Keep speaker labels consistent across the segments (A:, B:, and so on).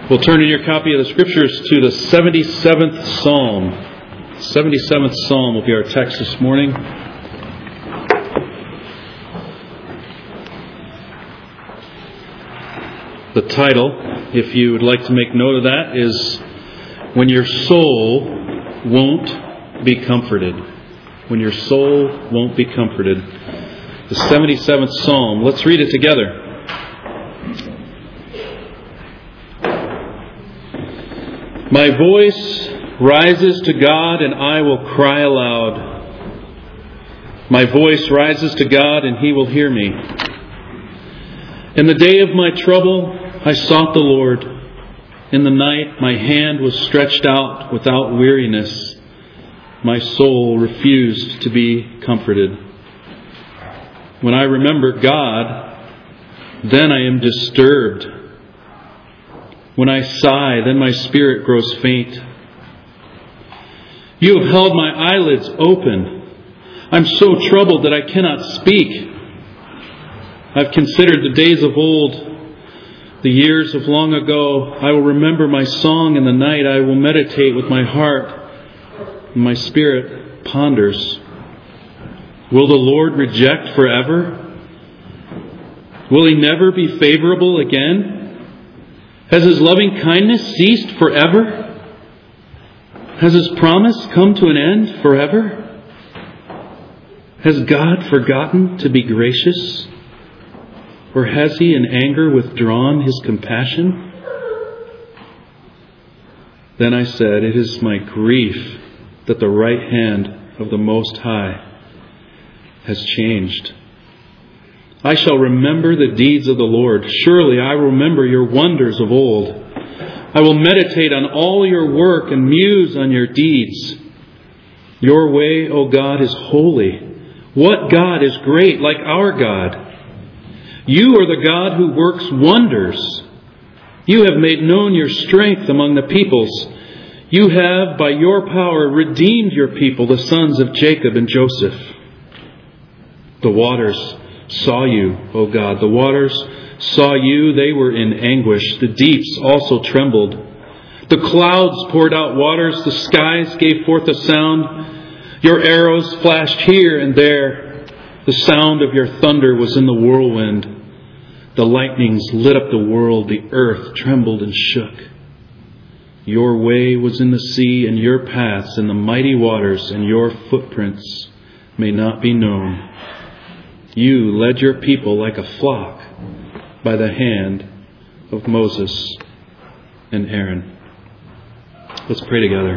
A: We'll turn in your copy of the Scriptures to the 77th Psalm. 77th Psalm will be our text this morning. The title, if you would like to make note of that, is When Your Soul Won't Be Comforted. When Your Soul Won't Be Comforted. The 77th Psalm. Let's read it together. My voice rises to God and I will cry aloud. My voice rises to God and He will hear me. In the day of my trouble, I sought the Lord. In the night, my hand was stretched out without weariness. My soul refused to be comforted. When I remember God, then I am disturbed. When I sigh, then my spirit grows faint. You have held my eyelids open. I'm so troubled that I cannot speak. I've considered the days of old, the years of long ago. I will remember my song in the night. I will meditate with my heart, and my spirit ponders. Will the Lord reject forever? Will He never be favorable again? Has His loving kindness ceased forever? Has His promise come to an end forever? Has God forgotten to be gracious? Or has He in anger withdrawn His compassion? Then I said, it is my grief that the right hand of the Most High has changed. I shall remember the deeds of the Lord. Surely I will remember your wonders of old. I will meditate on all your work and muse on your deeds. Your way, O God, is holy. What God is great like our God? You are the God who works wonders. You have made known your strength among the peoples. You have, by your power, redeemed your people, the sons of Jacob and Joseph. The waters saw you, O God. The waters saw you. They were in anguish. The deeps also trembled. The clouds poured out waters. The skies gave forth a sound. Your arrows flashed here and there. The sound of your thunder was in the whirlwind. The lightnings lit up the world. The earth trembled and shook. Your way was in the sea, and your paths in the mighty waters, and your footprints may not be known. You led your people like a flock by the hand of Moses and Aaron. Let's pray together.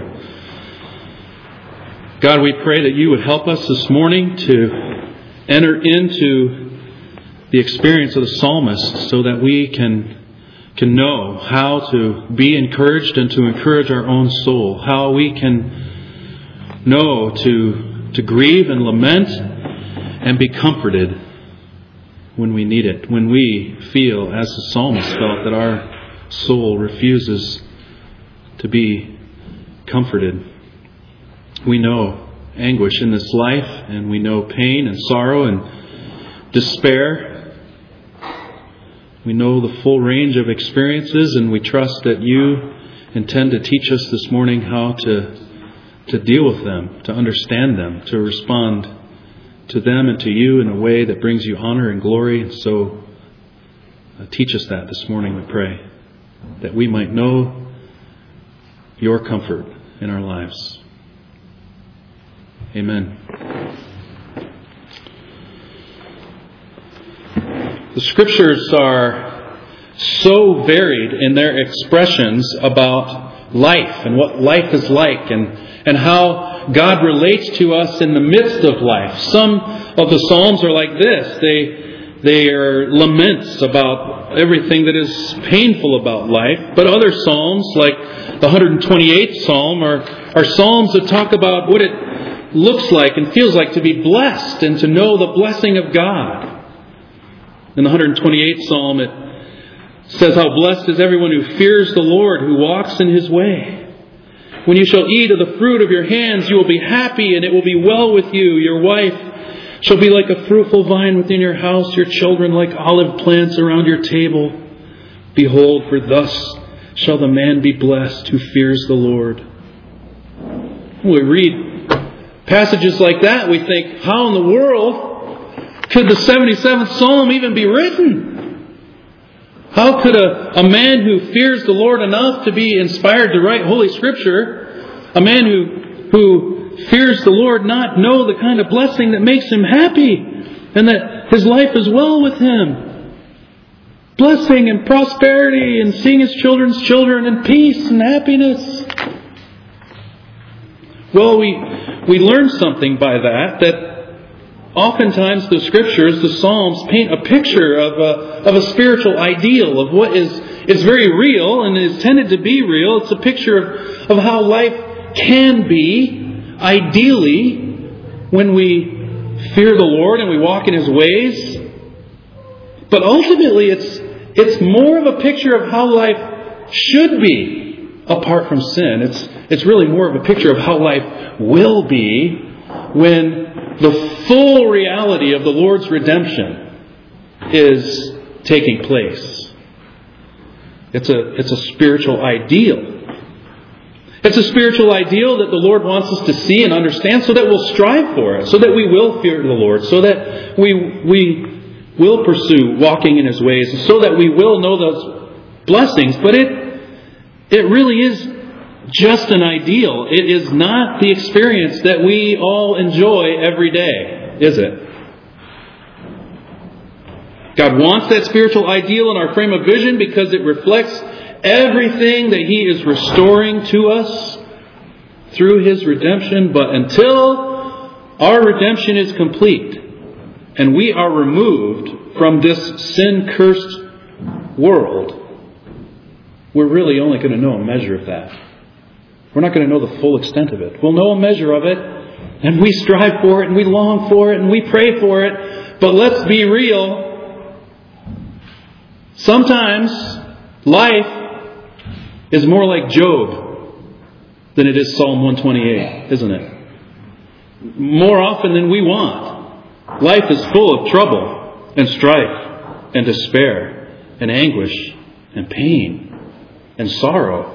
A: God, we pray that you would help us this morning to enter into the experience of the psalmist so that we can know how to be encouraged and to encourage our own soul. How we can know to grieve and lament and be comforted when we need it. When we feel, as the psalmist felt, that our soul refuses to be comforted. We know anguish in this life, and we know pain and sorrow and despair. We know the full range of experiences, and we trust that you intend to teach us this morning how to deal with them, to understand them, to respond to them and to you in a way that brings you honor and glory. So teach us that this morning, we pray, that we might know your comfort in our lives. Amen. The Scriptures are so varied in their expressions about life and what life is like and how God relates to us in the midst of life. Some of the Psalms are like this. They are laments about everything that is painful about life. But other Psalms, like the 128th Psalm, are Psalms that talk about what it looks like and feels like to be blessed and to know the blessing of God. In the 128th Psalm, it says, how blessed is everyone who fears the Lord, who walks in His way. When you shall eat of the fruit of your hands, you will be happy, and it will be well with you. Your wife shall be like a fruitful vine within your house, your children like olive plants around your table. Behold, for thus shall the man be blessed who fears the Lord. When we read passages like that, we think, how in the world could the 77th Psalm even be written? How could a man who fears the Lord enough to be inspired to write Holy Scripture, a man who fears the Lord, not know the kind of blessing that makes him happy and that his life is well with him? Blessing and prosperity and seeing his children's children and peace and happiness. Well, we learn something by that oftentimes the Scriptures, the Psalms, paint a picture of a spiritual ideal, of what is very real and is tended to be real. It's a picture of how life can be, ideally, when we fear the Lord and we walk in His ways. But ultimately, it's more of a picture of how life should be apart from sin. It's really more of a picture of how life will be when the full reality of the Lord's redemption is taking place. It's a spiritual ideal. It's a spiritual ideal that the Lord wants us to see and understand so that we'll strive for it, so that we will fear the Lord, so that we will pursue walking in His ways, so that we will know those blessings. But it really is just an ideal. It is not the experience that we all enjoy every day, is it? God wants that spiritual ideal in our frame of vision because it reflects everything that He is restoring to us through His redemption. But until our redemption is complete and we are removed from this sin-cursed world, we're really only going to know a measure of that. We're not going to know the full extent of it. We'll know a measure of it, and we strive for it, and we long for it, and we pray for it. But let's be real. Sometimes life is more like Job than it is Psalm 128, isn't it? More often than we want. Life is full of trouble and strife and despair and anguish and pain and sorrow.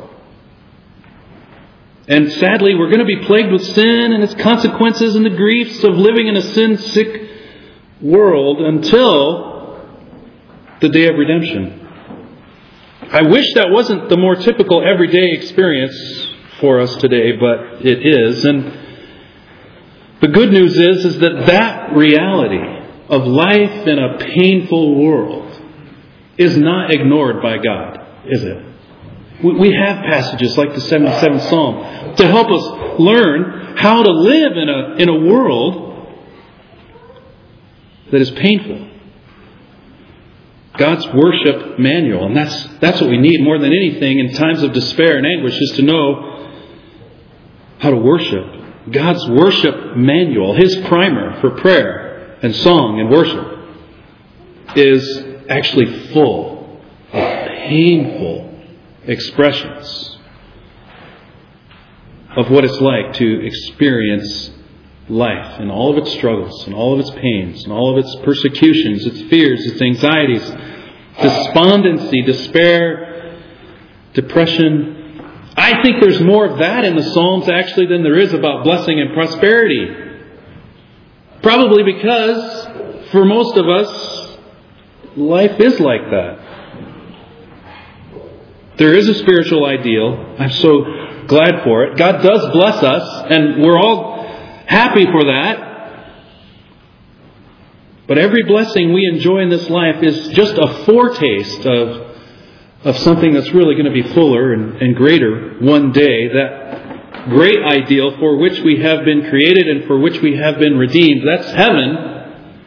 A: And sadly, we're going to be plagued with sin and its consequences and the griefs of living in a sin-sick world until the day of redemption. I wish that wasn't the more typical everyday experience for us today, but it is. And the good news is that reality of life in a painful world is not ignored by God, is it? We have passages like the 77th Psalm to help us learn how to live in a world that is painful. God's worship manual, and that's what we need more than anything in times of despair and anguish, is to know how to worship. God's worship manual, His primer for prayer and song and worship, is actually full of painful expressions of what it's like to experience life and all of its struggles and all of its pains and all of its persecutions, its fears, its anxieties, despondency, despair, depression. I think there's more of that in the Psalms actually than there is about blessing and prosperity. Probably because for most of us, life is like that. There is a spiritual ideal. I'm so glad for it. God does bless us, and we're all happy for that. But every blessing we enjoy in this life is just a foretaste of something that's really going to be fuller and greater one day. That great ideal for which we have been created and for which we have been redeemed. That's heaven.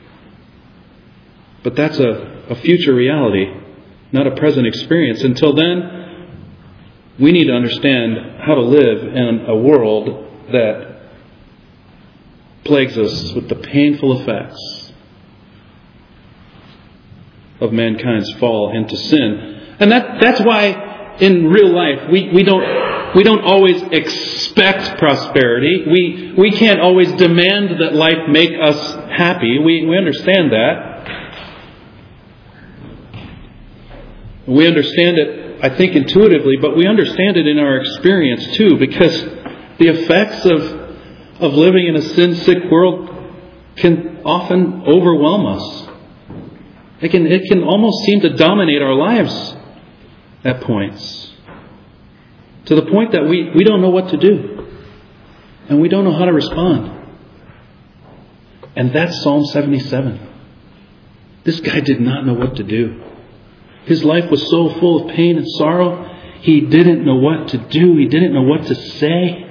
A: But that's a future reality, not a present experience. Until then, we need to understand how to live in a world that plagues us with the painful effects of mankind's fall into sin. And that's why in real life we don't always expect prosperity. We can't always demand that life make us happy. We understand that. We understand it it, I think, intuitively, but we understand it in our experience too, because the effects of living in a sin-sick world can often overwhelm us. It can almost seem to dominate our lives at points, to the point that we don't know what to do, and we don't know how to respond. And that's Psalm 77. This guy did not know what to do. His life was so full of pain and sorrow, he didn't know what to do. He didn't know what to say.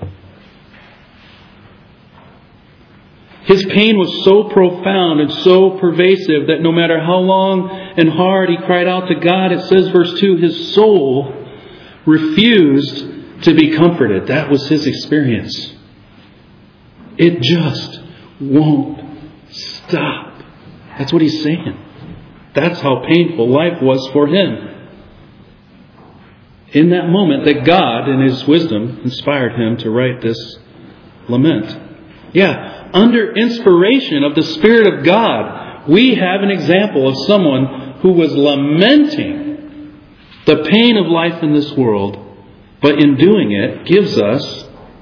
A: His pain was so profound and so pervasive that no matter how long and hard he cried out to God, it says, verse 2, his soul refused to be comforted. That was his experience. It just won't stop. That's what he's saying. That's how painful life was for him. In that moment that God, in His wisdom, inspired him to write this lament. Yeah, under inspiration of the Spirit of God, we have an example of someone who was lamenting the pain of life in this world, but in doing it gives us,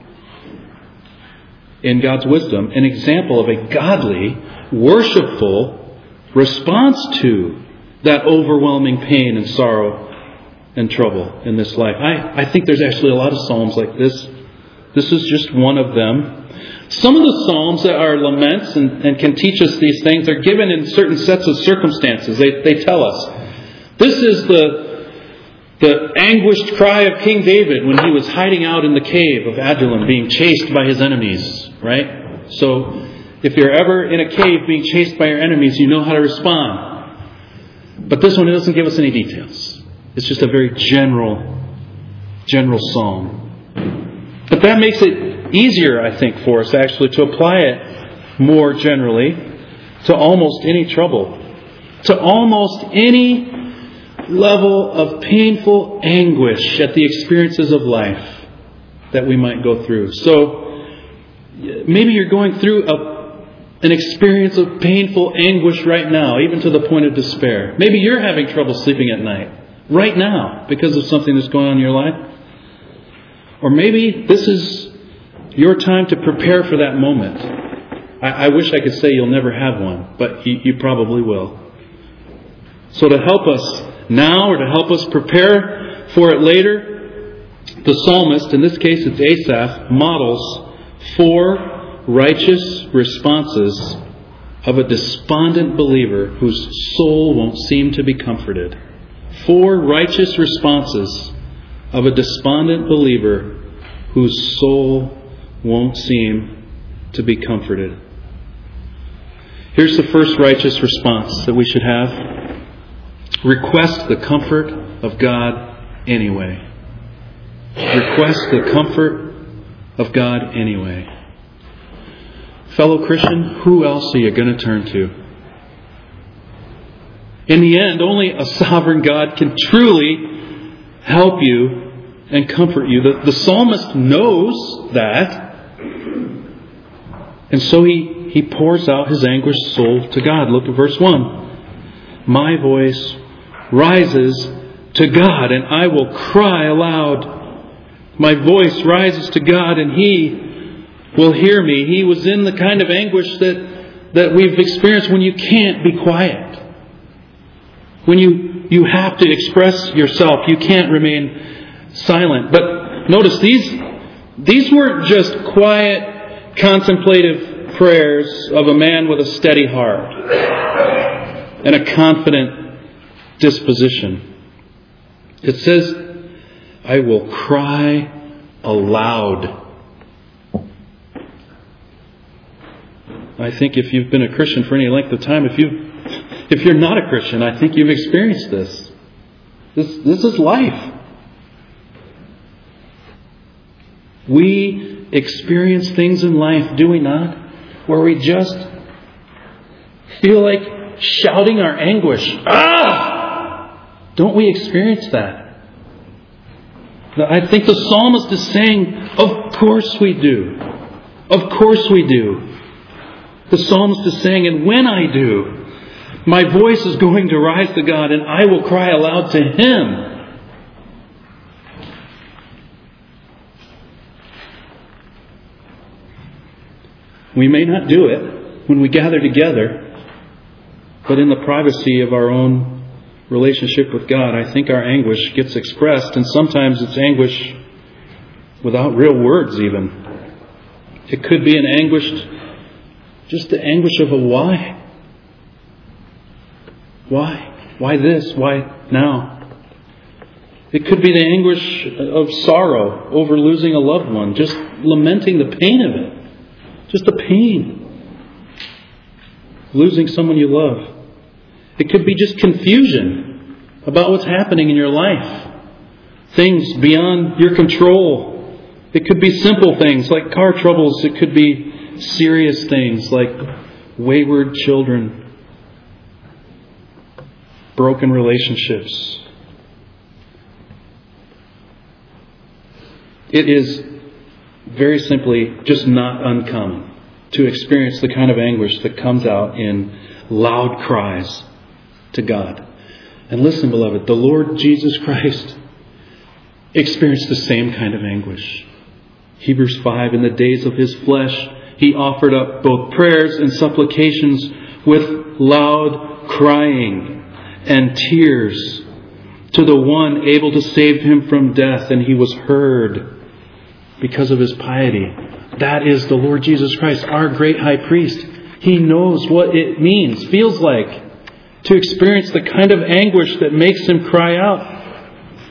A: in God's wisdom, an example of a godly, worshipful response to that overwhelming pain and sorrow and trouble in this life. I think there's actually a lot of psalms like this. This is just one of them. Some of the psalms that are laments and can teach us these things are given in certain sets of circumstances. They tell us. This is the anguished cry of King David when he was hiding out in the cave of Adullam, being chased by his enemies, right? So if you're ever in a cave being chased by your enemies, you know how to respond. But this one, it doesn't give us any details. It's just a very general psalm. But that makes it easier, I think, for us actually to apply it more generally to almost any trouble, to almost any level of painful anguish at the experiences of life that we might go through. So maybe you're going through an experience of painful anguish right now, even to the point of despair. Maybe you're having trouble sleeping at night right now because of something that's going on in your life. Or maybe this is your time to prepare for that moment. I wish I could say you'll never have one, but you probably will. So to help us now, or to help us prepare for it later, the psalmist, in this case it's Asaph, models 4 righteous responses of a despondent believer whose soul won't seem to be comforted. 4 righteous responses of a despondent believer whose soul won't seem to be comforted. Here's the first righteous response that we should have. Request the comfort of God anyway. Request the comfort of God anyway. Fellow Christian, who else are you going to turn to? In the end, only a sovereign God can truly help you and comfort you. The psalmist knows that. And so he pours out his anguished soul to God. Look at verse 1. My voice rises to God, and I will cry aloud. My voice rises to God, and He will hear me. He was in the kind of anguish that we've experienced when you can't be quiet. When you have to express yourself. You can't remain silent. But notice, these weren't just quiet, contemplative prayers of a man with a steady heart and a confident disposition. It says, I will cry aloud. I think if you've been a Christian for any length of time, if you're not a Christian, I think you've experienced this. This is life. We experience things in life, do we not, where we just feel like shouting our anguish. Ah! Don't we experience that? I think the psalmist is saying, of course we do. Of course we do. The psalmist is saying, and when I do, my voice is going to rise to God and I will cry aloud to Him. We may not do it when we gather together, but in the privacy of our own relationship with God, I think our anguish gets expressed, and sometimes it's anguish without real words even. It could be just the anguish of a why. Why? Why this? Why now? It could be the anguish of sorrow over losing a loved one, just lamenting the pain of it. Just the pain. Losing someone you love. It could be just confusion about what's happening in your life. Things beyond your control. It could be simple things like car troubles. It could be serious things like wayward children, broken relationships. It is very simply just not uncommon to experience the kind of anguish that comes out in loud cries to God. And listen, beloved, the Lord Jesus Christ experienced the same kind of anguish. Hebrews 5, in the days of His flesh, He offered up both prayers and supplications with loud crying and tears to the one able to save Him from death, and He was heard because of His piety. That is the Lord Jesus Christ, our great high priest. He knows what it means, feels like, to experience the kind of anguish that makes Him cry out.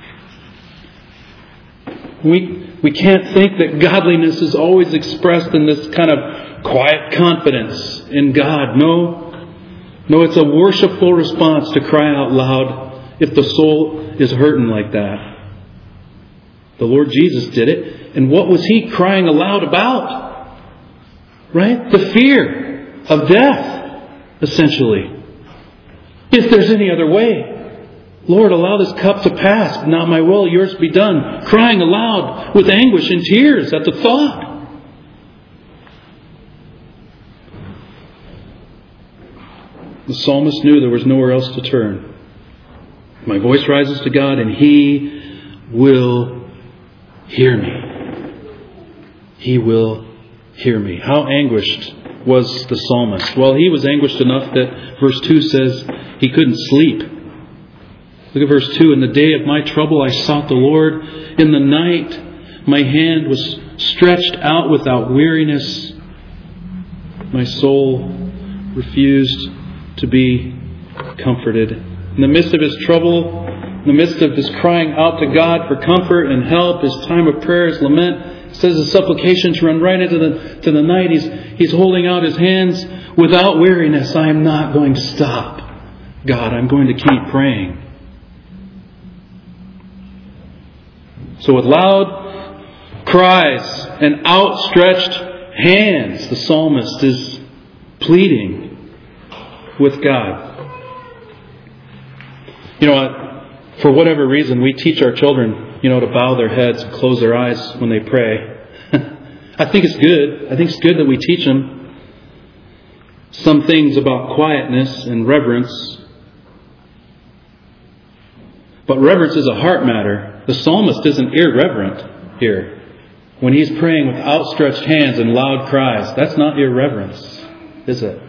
A: We can't think that godliness is always expressed in this kind of quiet confidence in God. No, it's a worshipful response to cry out loud if the soul is hurting like that. The Lord Jesus did it. And what was He crying aloud about? Right? The fear of death, essentially. If there's any other way, Lord, allow this cup to pass, but not my will, yours be done. Crying aloud with anguish and tears at the thought. The psalmist knew there was nowhere else to turn. My voice rises to God, and He will hear me. He will hear me. How anguished was the psalmist? Well, he was anguished enough that verse 2 says he couldn't sleep. Look at verse 2. In the day of my trouble I sought the Lord. In the night my hand was stretched out without weariness. My soul refused to be comforted. In the midst of his trouble, in the midst of his crying out to God for comfort and help, his time of prayer, his lament, it says his supplications run right into the night. He's holding out his hands without weariness. I am not going to stop. God, I'm going to keep praying. So with loud cries and outstretched hands, the psalmist is pleading with God. You know, for whatever reason, we teach our children, to bow their heads and close their eyes when they pray. I think it's good. I think it's good that we teach them some things about quietness and reverence. But reverence is a heart matter. The psalmist isn't irreverent here. When he's praying with outstretched hands and loud cries, that's not irreverence, is it?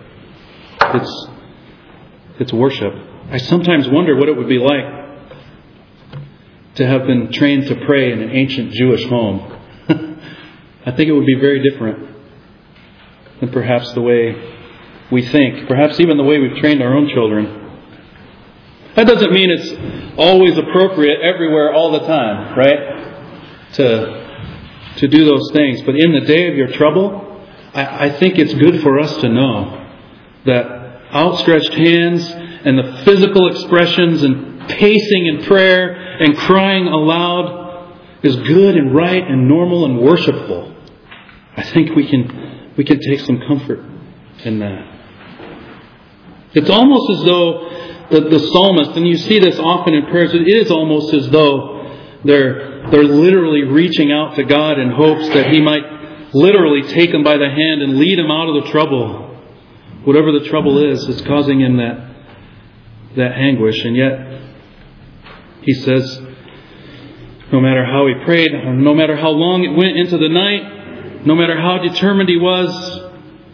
A: It's worship. I sometimes wonder what it would be like to have been trained to pray in an ancient Jewish home. I think it would be very different than perhaps the way we think, perhaps even the way we've trained our own children. That doesn't mean it's always appropriate everywhere all the time, right? To do those things. But in the day of your trouble, I think it's good for us to know that outstretched hands and the physical expressions and pacing in prayer and crying aloud is good and right and normal and worshipful. I think we can take some comfort in that. It's almost as though the psalmist, and you see this often in prayers, it is almost as though they're literally reaching out to God in hopes that He might literally take them by the hand and lead them out of the trouble. Whatever the trouble is, it's causing him that anguish. And yet, he says, no matter how he prayed, no matter how long it went into the night, no matter how determined he was,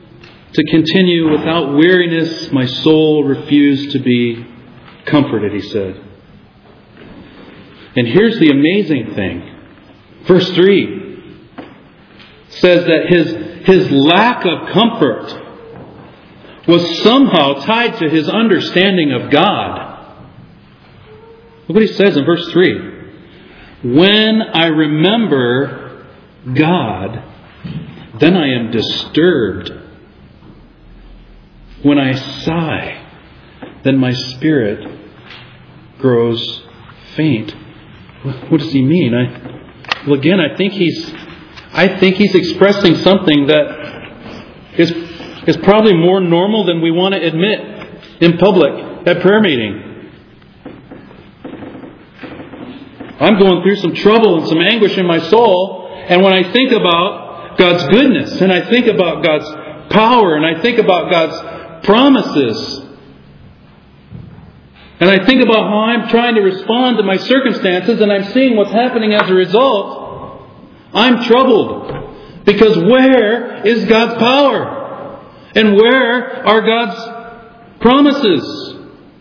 A: to continue without weariness. My soul refused to be comforted, he said. And here's the amazing thing. Verse 3 says that his lack of comfort was somehow tied to his understanding of God. Look what he says in verse 3. When I remember God, then I am disturbed. When I sigh, then my spirit grows faint. What does he mean? I think he's expressing something that is probably more normal than we want to admit in public at prayer meeting. I'm going through some trouble and some anguish in my soul, and when I think about God's goodness, and I think about God's power, and I think about God's promises, and I think about how I'm trying to respond to my circumstances, and I'm seeing what's happening as a result, I'm troubled. Because where is God's power? And where are God's promises?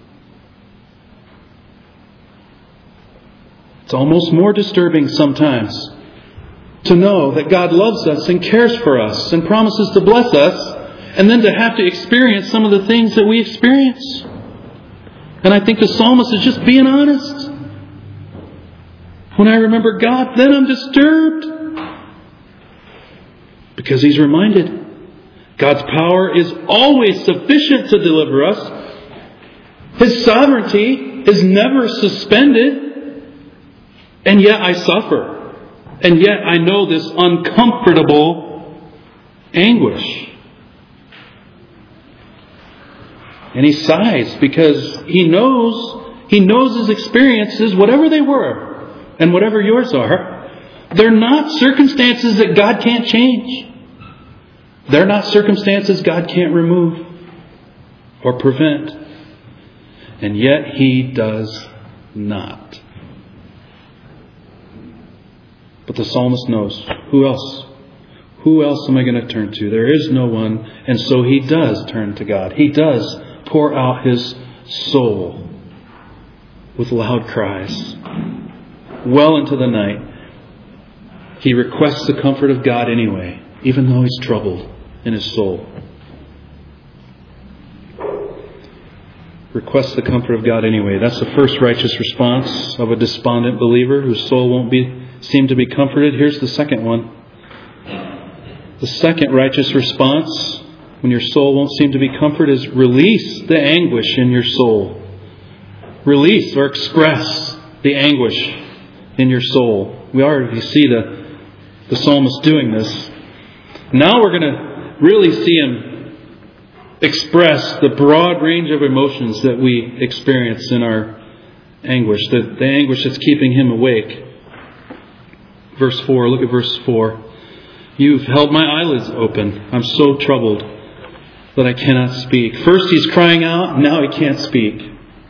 A: It's almost more disturbing sometimes to know that God loves us and cares for us and promises to bless us, and then to have to experience some of the things that we experience. And I think the psalmist is just being honest. When I remember God, then I'm disturbed. Because he's reminded God's power is always sufficient to deliver us. His sovereignty is never suspended. And yet I suffer. And yet I know this uncomfortable anguish. And he sighs because he knows his experiences, whatever they were, and whatever yours are, they're not circumstances that God can't change. They're not circumstances God can't remove or prevent. And yet he does not. But the psalmist knows. Who else? Who else am I going to turn to? There is no one. And so he does turn to God. He does pour out his soul with loud cries. Well into the night, he requests the comfort of God anyway, even though he's troubled in his soul. Requests the comfort of God anyway. That's the first righteous response of a despondent believer whose soul won't seem to be comforted. Here's the second one. The second righteous response, when your soul won't seem to be comforted, is release the anguish in your soul. Release or express the anguish in your soul. We already see the psalmist doing this. Now we're going to really see him express the broad range of emotions that we experience in our anguish, the anguish that's keeping him awake. Verse 4, look at verse 4. You've held my eyelids open. I'm so troubled that I cannot speak. First he's crying out, now he can't speak.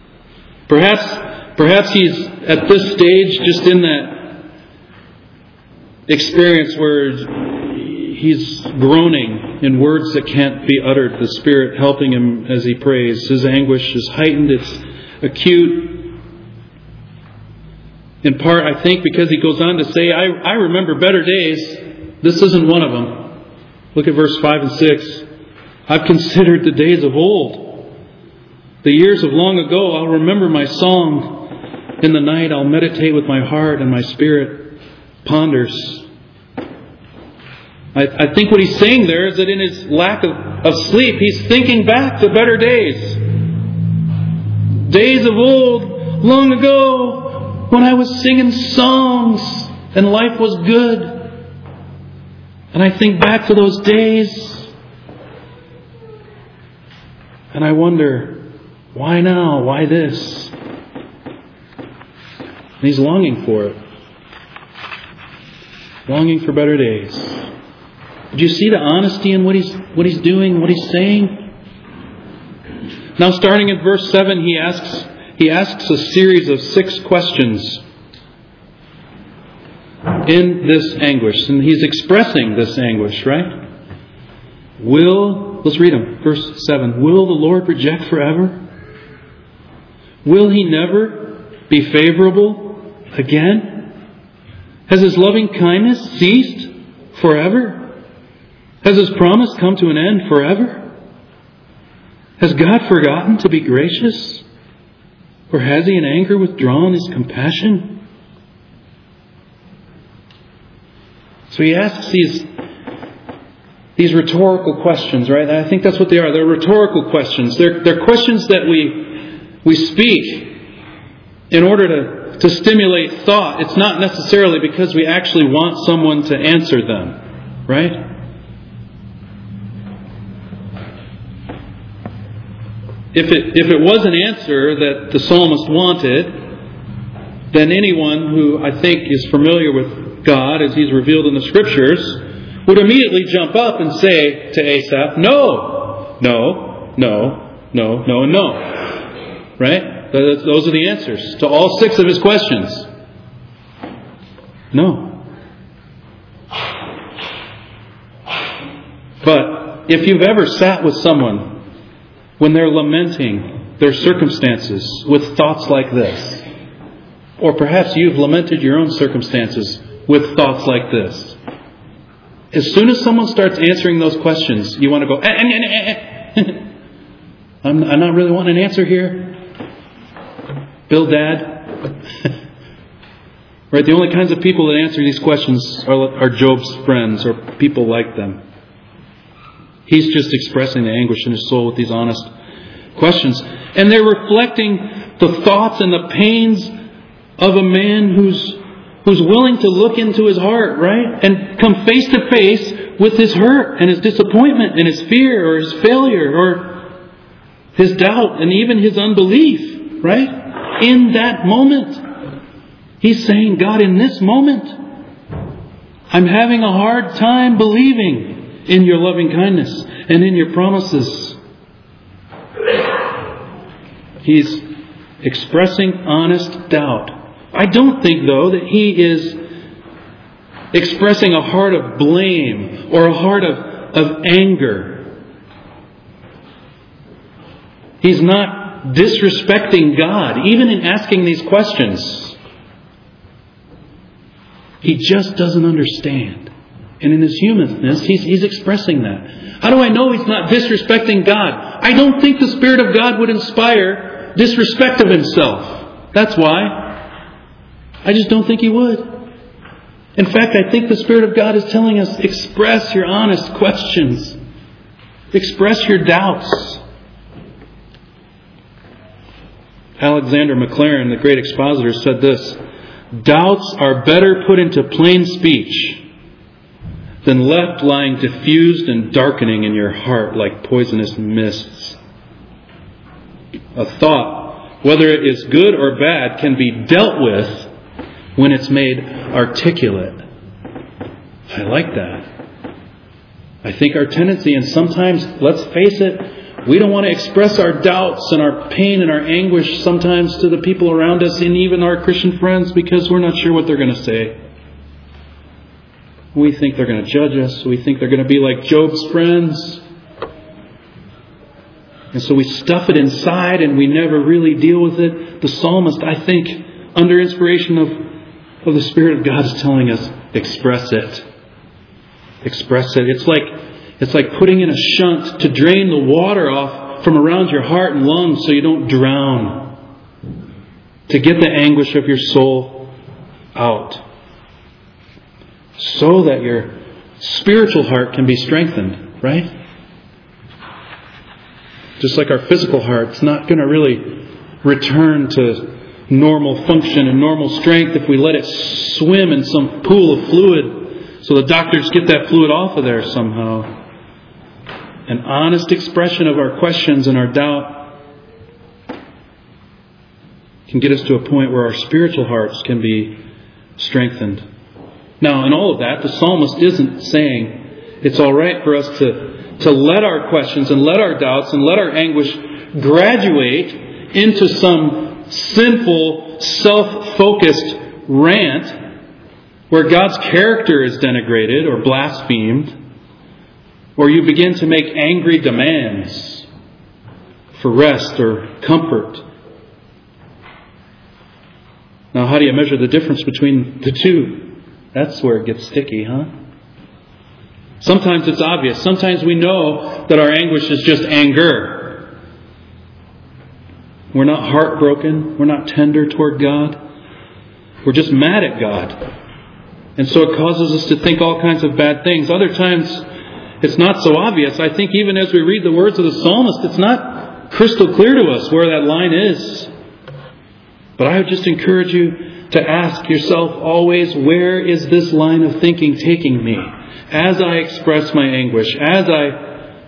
A: Perhaps he's at this stage just in that experience where he's groaning in words that can't be uttered. The Spirit helping him as he prays. His anguish is heightened. It's acute. In part, I think, because he goes on to say, I remember better days. This isn't one of them. Look at verse 5 and 6. I've considered the days of old. The years of long ago. I'll remember my song. In the night I'll meditate with my heart, and my spirit ponders. I think what he's saying there is that in his lack of sleep, he's thinking back to better days. Days of old, long ago, when I was singing songs and life was good. And I think back to those days and I wonder, why now? Why this? And he's longing for it. Longing for better days. Do you see the honesty in what he's doing, what he's saying? Now starting at verse 7, he asks a series of 6 questions in this anguish. And he's expressing this anguish, right? Will let's read them. Verse 7. Will the Lord reject forever? Will He never be favorable again? Has His loving kindness ceased forever? Has His promise come to an end forever? Has God forgotten to be gracious? Or has He in anger withdrawn His compassion? So He asks these rhetorical questions, right? I think that's what they are. They're rhetorical questions. They're questions that we speak in order to stimulate thought. It's not necessarily because we actually want someone to answer them, right? If it was an answer that the psalmist wanted, then anyone who I think is familiar with God as He's revealed in the Scriptures would immediately jump up and say to Asaph, no, no, no, no, no, and no. Right? Those are the answers to all 6 of his questions. No. But if you've ever sat with someone when they're lamenting their circumstances with thoughts like this, or perhaps you've lamented your own circumstances with thoughts like this, as soon as someone starts answering those questions, you want to go, I'm not really wanting an answer here. Bildad. Right? The only kinds of people that answer these questions are Job's friends or people like them. He's just expressing the anguish in his soul with these honest questions. And they're reflecting the thoughts and the pains of a man who's willing to look into his heart, right? And come face to face with his hurt and his disappointment and his fear or his failure or his doubt and even his unbelief, right? In that moment. He's saying, God, in this moment, I'm having a hard time believing in your loving kindness and in your promises. He's expressing honest doubt. I don't think, though, that he is expressing a heart of blame or a heart of anger. He's not disrespecting God, even in asking these questions. He just doesn't understand. And in his humanness, he's expressing that. How do I know he's not disrespecting God? I don't think the Spirit of God would inspire disrespect of himself. That's why. I just don't think he would. In fact, I think the Spirit of God is telling us, express your honest questions. Express your doubts. Alexander Maclaren, the great expositor, said this: doubts are better put into plain speech than left lying diffused and darkening in your heart like poisonous mists. A thought, whether it is good or bad, can be dealt with when it's made articulate. I like that. I think our tendency, and sometimes, let's face it, we don't want to express our doubts and our pain and our anguish sometimes to the people around us and even our Christian friends because we're not sure what they're going to say. We think they're going to judge us. We think they're going to be like Job's friends. And so we stuff it inside and we never really deal with it. The psalmist, I think, under inspiration of the Spirit of God, is telling us, express it. Express it. It's like putting in a shunt to drain the water off from around your heart and lungs so you don't drown. To get the anguish of your soul out. So that your spiritual heart can be strengthened, right? Just like our physical heart's not going to really return to normal function and normal strength if we let it swim in some pool of fluid so the doctors get that fluid off of there somehow. An honest expression of our questions and our doubt can get us to a point where our spiritual hearts can be strengthened. Now, in all of that, the psalmist isn't saying it's all right for us to let our questions and let our doubts and let our anguish graduate into some sinful, self-focused rant where God's character is denigrated or blasphemed. Or you begin to make angry demands for rest or comfort. Now, how do you measure the difference between the two? That's where it gets sticky, huh? Sometimes it's obvious. Sometimes we know that our anguish is just anger. We're not heartbroken. We're not tender toward God. We're just mad at God. And so it causes us to think all kinds of bad things. Other times, it's not so obvious. I think even as we read the words of the psalmist, it's not crystal clear to us where that line is. But I would just encourage you to ask yourself always, where is this line of thinking taking me? As I express my anguish, as I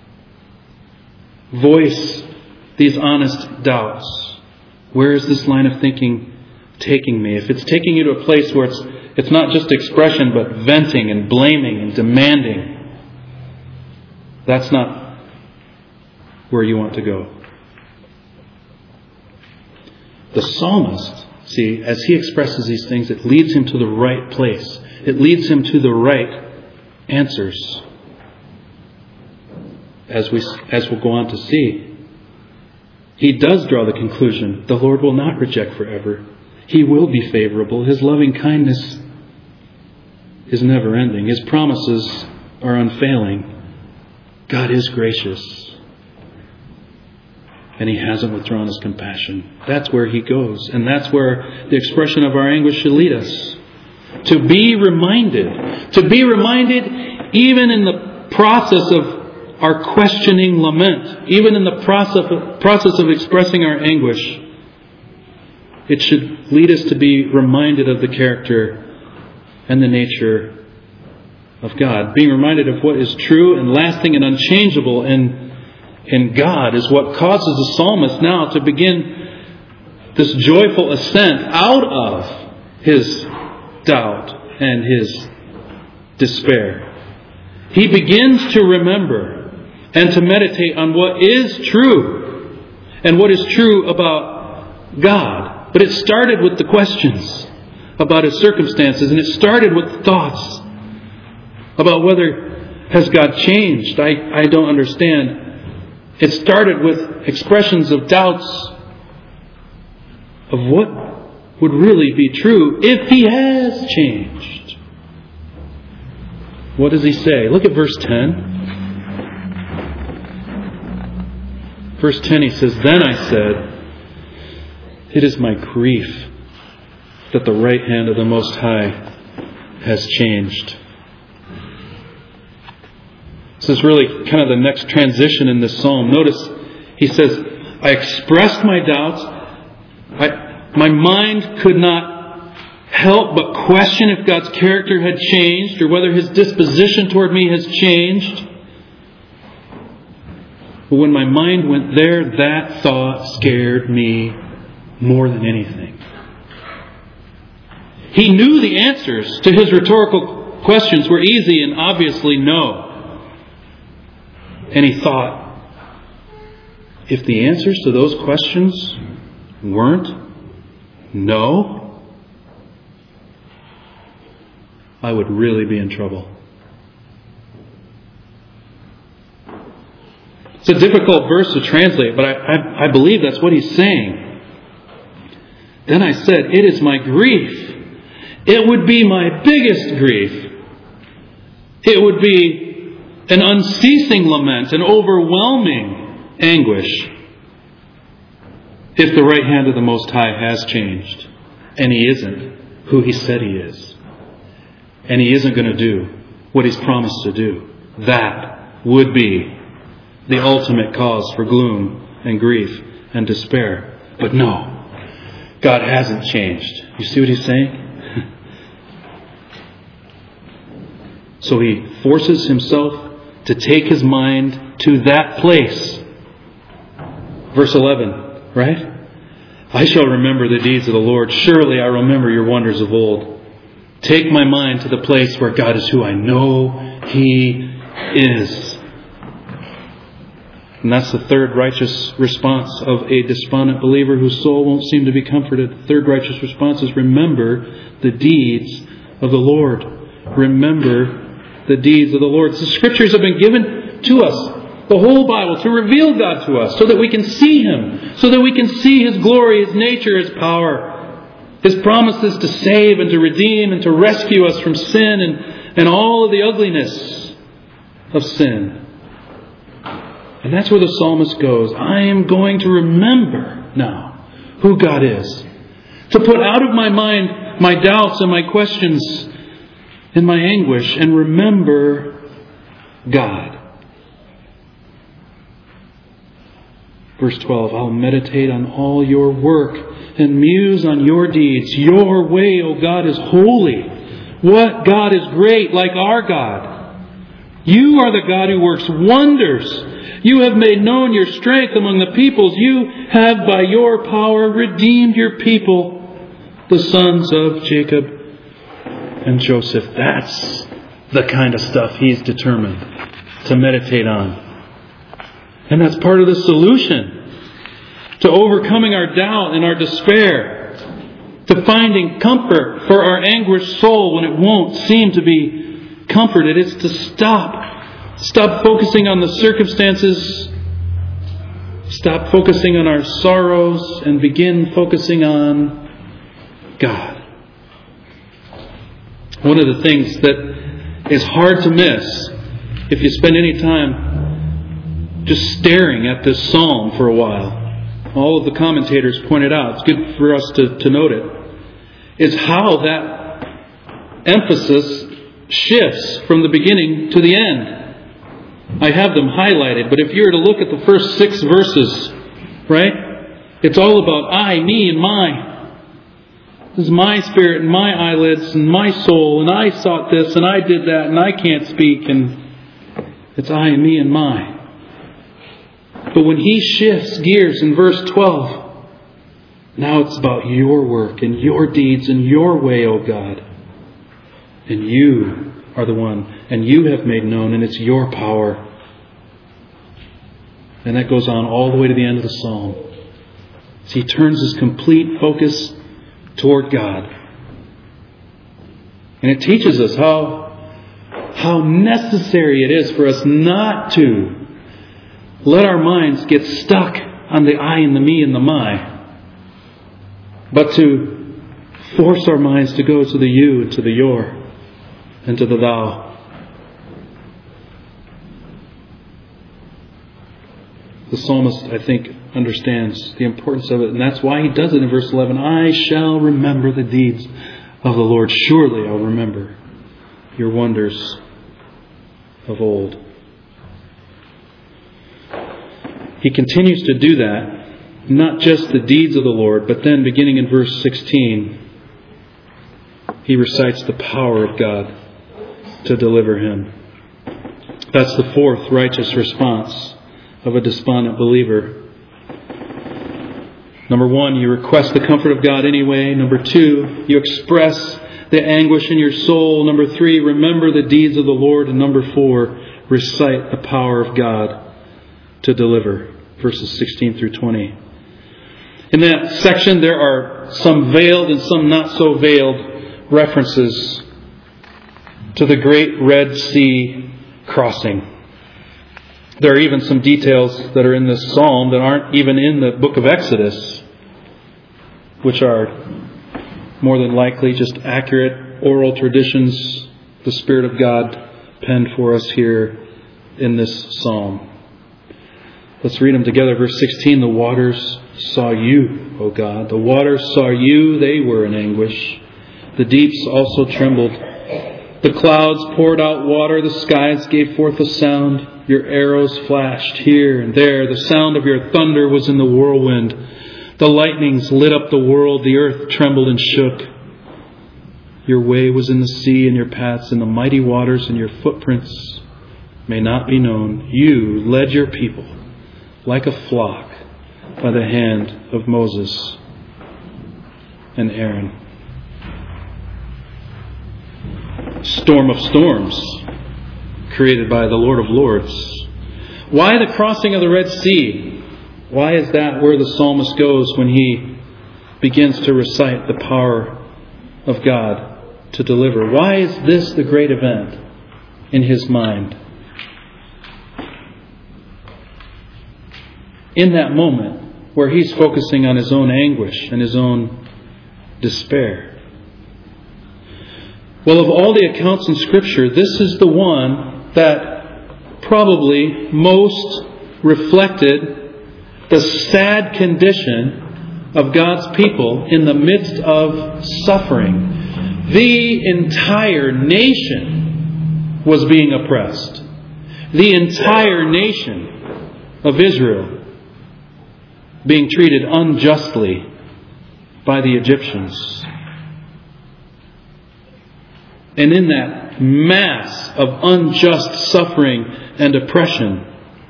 A: voice these honest doubts, where is this line of thinking taking me? If it's taking you to a place where it's not just expression, but venting and blaming and demanding, that's not where you want to go. The psalmist, see, as he expresses these things, it leads him to the right place. It leads him to the right answers. As we'll go on to see, he does draw the conclusion, the Lord will not reject forever. He will be favorable. His loving kindness is never ending. His promises are unfailing. God is gracious. And He hasn't withdrawn His compassion. That's where He goes. And that's where the expression of our anguish should lead us. To be reminded even in the process of our questioning lament, even in the process of expressing our anguish, it should lead us to be reminded of the character and the nature of God. Being reminded of what is true and lasting and unchangeable in God is what causes the psalmist now to begin this joyful ascent out of his doubt and his despair. He begins to remember and to meditate on what is true and what is true about God. But it started with the questions about his circumstances, and it started with thoughts about whether has God changed? I don't understand. It started with expressions of doubts of what would really be true if He has changed. What does he say? Look at verse 10. Verse 10 he says, "Then I said, it is my grief that the right hand of the Most High has changed." This is really kind of the next transition in this psalm. Notice he says, I expressed my doubts. My mind could not help but question if God's character had changed or whether His disposition toward me has changed. But when my mind went there, that thought scared me more than anything. He knew the answers to his rhetorical questions were easy and obviously no. And he thought, if the answers to those questions weren't no, I would really be in trouble. It's a difficult verse to translate, but I believe that's what he's saying. Then I said, it is my grief. It would be my biggest grief. It would be an unceasing lament, an overwhelming anguish, if the right hand of the Most High has changed, and He isn't who He said He is, and He isn't going to do what He's promised to do. That would be the ultimate cause for gloom and grief and despair. But no, God hasn't changed. You see what he's saying? So he forces himself to take his mind to that place. Verse 11, right? I shall remember the deeds of the Lord. Surely I remember your wonders of old. Take my mind to the place where God is who I know He is. And that's the third righteous response of a despondent believer whose soul won't seem to be comforted. The third righteous response is remember the deeds of the Lord. Remember the deeds of the Lord. The Scriptures have been given to us, the whole Bible, to reveal God to us so that we can see Him, so that we can see His glory, His nature, His power, His promises to save and to redeem and to rescue us from sin and all of the ugliness of sin. And that's where the psalmist goes. I am going to remember now who God is. To put out of my mind my doubts and my questions and my anguish and remember God. Verse 12, I'll meditate on all your work and muse on your deeds. Your way, O God, is holy. What God is great like our God? You are the God who works wonders. You have made known your strength among the peoples. You have by your power redeemed your people, the sons of Jacob and Joseph. That's the kind of stuff he's determined to meditate on. And that's part of the solution to overcoming our doubt and our despair, to finding comfort for our anguished soul when it won't seem to be comforted. It's to stop focusing on the circumstances, stop focusing on our sorrows, and begin focusing on God. One of the things that is hard to miss if you spend any time just staring at this psalm for a while, all of the commentators pointed out, it's good for us to note it, is how that emphasis shifts from the beginning to the end. I have them highlighted, but if you were to look at the first 6 verses, right? It's all about I, me, and my. This is my spirit and my eyelids and my soul, and I sought this and I did that and I can't speak, and it's I and me and my. But when he shifts gears in verse 12, now it's about your work and your deeds and your way, O God. And you are the one, and you have made known, and it's your power. And that goes on all the way to the end of the psalm. So he turns his complete focus toward God. And it teaches us how necessary it is for us not to let our minds get stuck on the I and the me and the my, but to force our minds to go to the you and to the your and to the thou. The psalmist, I think, understands the importance of it, and that's why he does it in verse 11. I shall remember the deeds of the Lord. Surely I'll remember your wonders of old. He continues to do that, not just the deeds of the Lord, but then beginning in verse 16, he recites the power of God to deliver him. That's the fourth righteous response of a despondent believer. Number 1, you request the comfort of God anyway. Number 2, you express the anguish in your soul. Number 3, remember the deeds of the Lord. And number 4, recite the power of God to deliver. Verses 16 through 20. In that section, there are some veiled and some not so veiled references to the great Red Sea crossing. There are even some details that are in this psalm that aren't even in the book of Exodus, which are more than likely just accurate oral traditions the Spirit of God penned for us here in this psalm. Let's read them together. Verse 16, the waters saw you, O God. The waters saw you, they were in anguish. The deeps also trembled. The clouds poured out water, the skies gave forth a sound. Your arrows flashed here and there. The sound of your thunder was in the whirlwind. The lightnings lit up the world. The earth trembled and shook. Your way was in the sea, and your paths in the mighty waters, and your footprints may not be known. You led your people like a flock by the hand of Moses and Aaron. Storm of storms created by the Lord of Lords. Why the crossing of the Red Sea? Why is that where the psalmist goes when he begins to recite the power of God to deliver? Why is this the great event? in his mind. In that moment where he's focusing on his own anguish and his own despair. Well, of all the accounts in Scripture, this is the one that probably most reflected the sad condition of God's people in the midst of suffering. The entire nation was being oppressed. The entire nation of Israel being treated unjustly by the Egyptians. And in that mass of unjust suffering and oppression,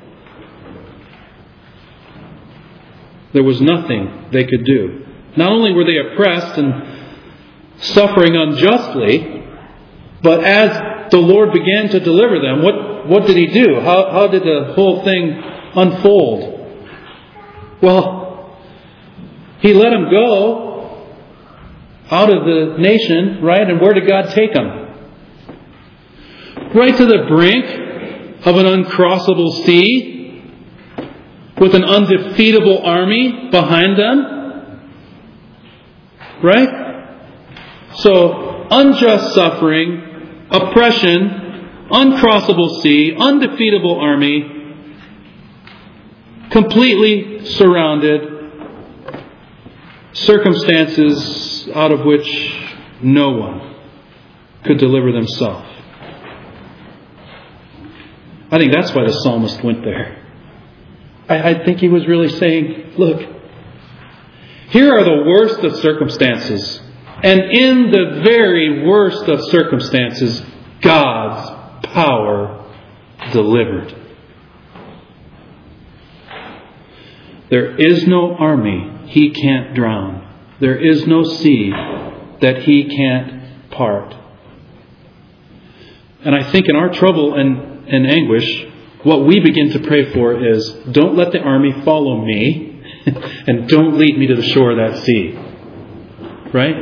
A: there was nothing they could do. Not only were they oppressed and suffering unjustly, but as the Lord began to deliver them, what did He do? How did the whole thing unfold? Well, He let them go out of the nation, right? And where did God take them? Right to the brink of an uncrossable sea with an undefeatable army behind them. Right? So, unjust suffering, oppression, uncrossable sea, undefeatable army, completely surrounded, circumstances out of which no one could deliver themselves. I think that's why the psalmist went there. I think he was really saying, look, here are the worst of circumstances. And in the very worst of circumstances, God's power delivered. There is no army He can't drown. There is no sea that He can't part. And I think in our trouble and anguish, what we begin to pray for is, don't let the army follow me and don't lead me to the shore of that sea. Right?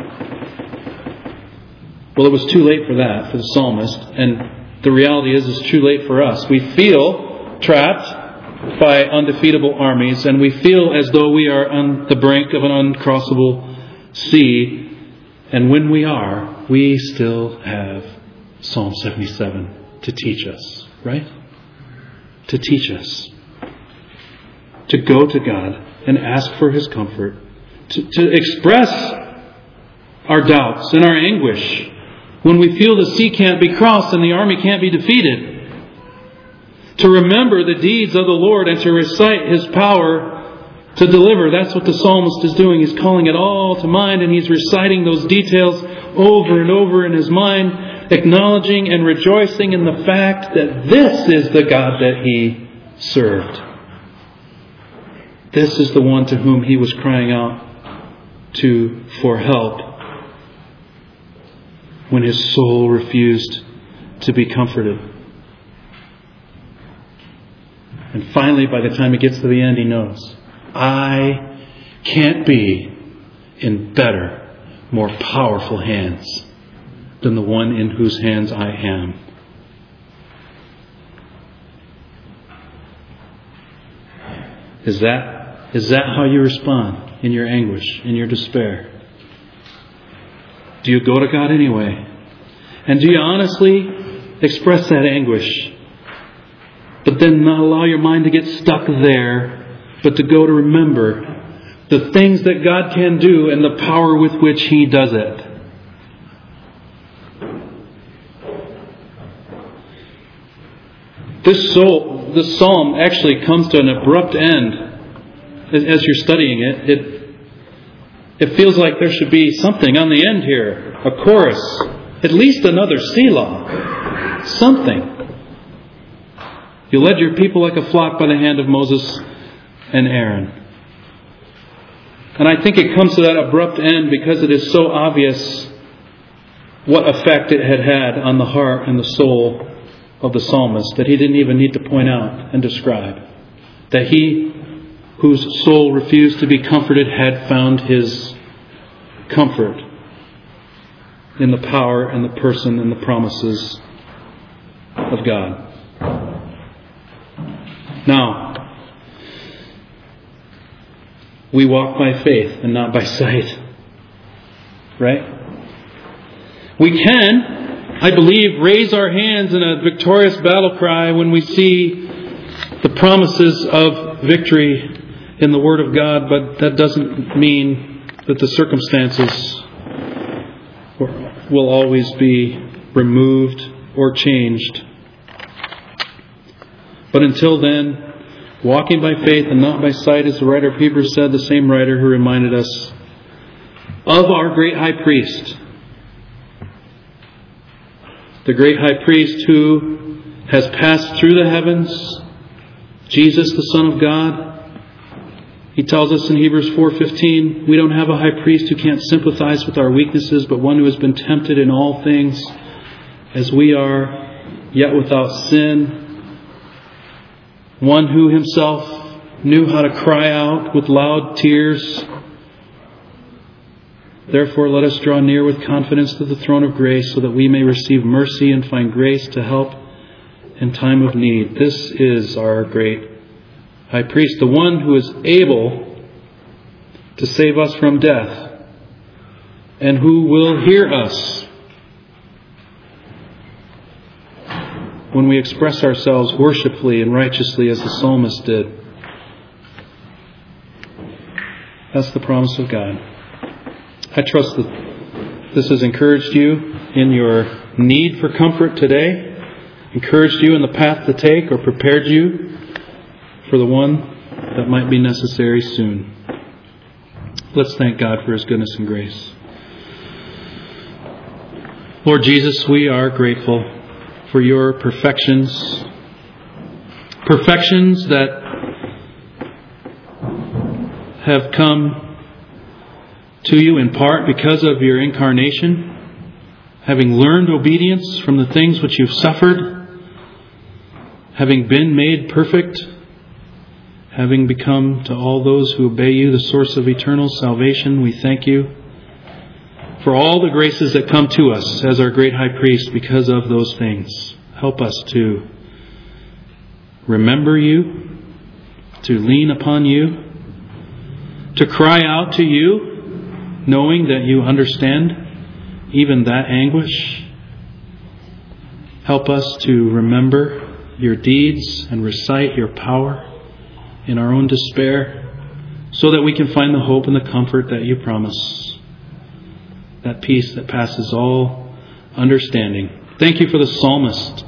A: Well, it was too late for that, for the psalmist. And the reality is, it's too late for us. We feel trapped by undefeatable armies, and we feel as though we are on the brink of an uncrossable sea. And when we are, we still have Psalm 77 to teach us, right? To teach us. To go to God and ask for His comfort. To express our doubts and our anguish when we feel the sea can't be crossed and the army can't be defeated. To remember the deeds of the Lord and to recite His power to deliver. That's what the psalmist is doing. He's calling it all to mind, and he's reciting those details over and over in his mind, acknowledging and rejoicing in the fact that this is the God that he served. This is the one to whom he was crying out to for help when his soul refused to be comforted. And finally, by the time he gets to the end, he knows, I can't be in better, more powerful hands than the one in whose hands I am. Is that how you respond in your anguish, in your despair? Do you go to God anyway? And do you honestly express that anguish, but then not allow your mind to get stuck there, but to go to remember the things that God can do and the power with which He does it? This psalm actually comes to an abrupt end. As you're studying it feels like there should be something on the end here. A chorus. At least another Selah. Something. You led your people like a flock by the hand of Moses and Aaron. And I think it comes to that abrupt end because it is so obvious what effect it had had on the heart and the soul of the psalmist that he didn't even need to point out and describe. That he whose soul refused to be comforted had found his comfort in the power and the person and the promises of God. Now, we walk by faith and not by sight. Right? We can, I believe, raise our hands in a victorious battle cry when we see the promises of victory in the Word of God, but that doesn't mean that the circumstances will always be removed or changed. But until then, walking by faith and not by sight, as the writer of Hebrews said, the same writer who reminded us of our great high priest. The great high priest who has passed through the heavens, Jesus, the Son of God. He tells us in Hebrews 4:15, we don't have a high priest who can't sympathize with our weaknesses, but one who has been tempted in all things as we are, yet without sin. One who himself knew how to cry out with loud tears. Therefore, let us draw near with confidence to the throne of grace so that we may receive mercy and find grace to help in time of need. This is our great high priest, the one who is able to save us from death and who will hear us when we express ourselves worshipfully and righteously as the psalmist did. That's the promise of God. I trust that this has encouraged you in your need for comfort today, encouraged you in the path to take, or prepared you for the one that might be necessary soon. Let's thank God for His goodness and grace. Lord Jesus, we are grateful for your perfections that have come to you in part because of your incarnation, having learned obedience from the things which you've suffered, having been made perfect, having become to all those who obey you the source of eternal salvation. We thank you for all the graces that come to us as our great high priest because of those things. Help us to remember you, to lean upon you, to cry out to you, knowing that you understand even that anguish. Help us to remember your deeds and recite your power in our own despair so that we can find the hope and the comfort that you promise. That peace that passes all understanding. Thank you for the psalmist.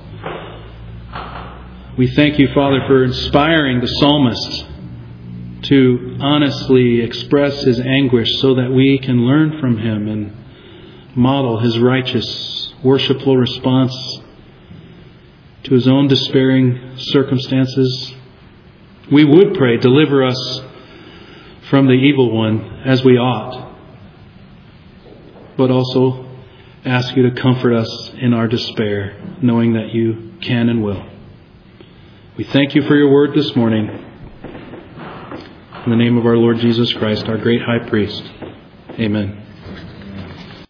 A: We thank you, Father, for inspiring the psalmist to honestly express his anguish so that we can learn from him and model his righteous, worshipful response to his own despairing circumstances. We would pray, deliver us from the evil one as we ought, but also ask you to comfort us in our despair, knowing that you can and will. We thank you for your word this morning. In the name of our Lord Jesus Christ, our great high priest. Amen.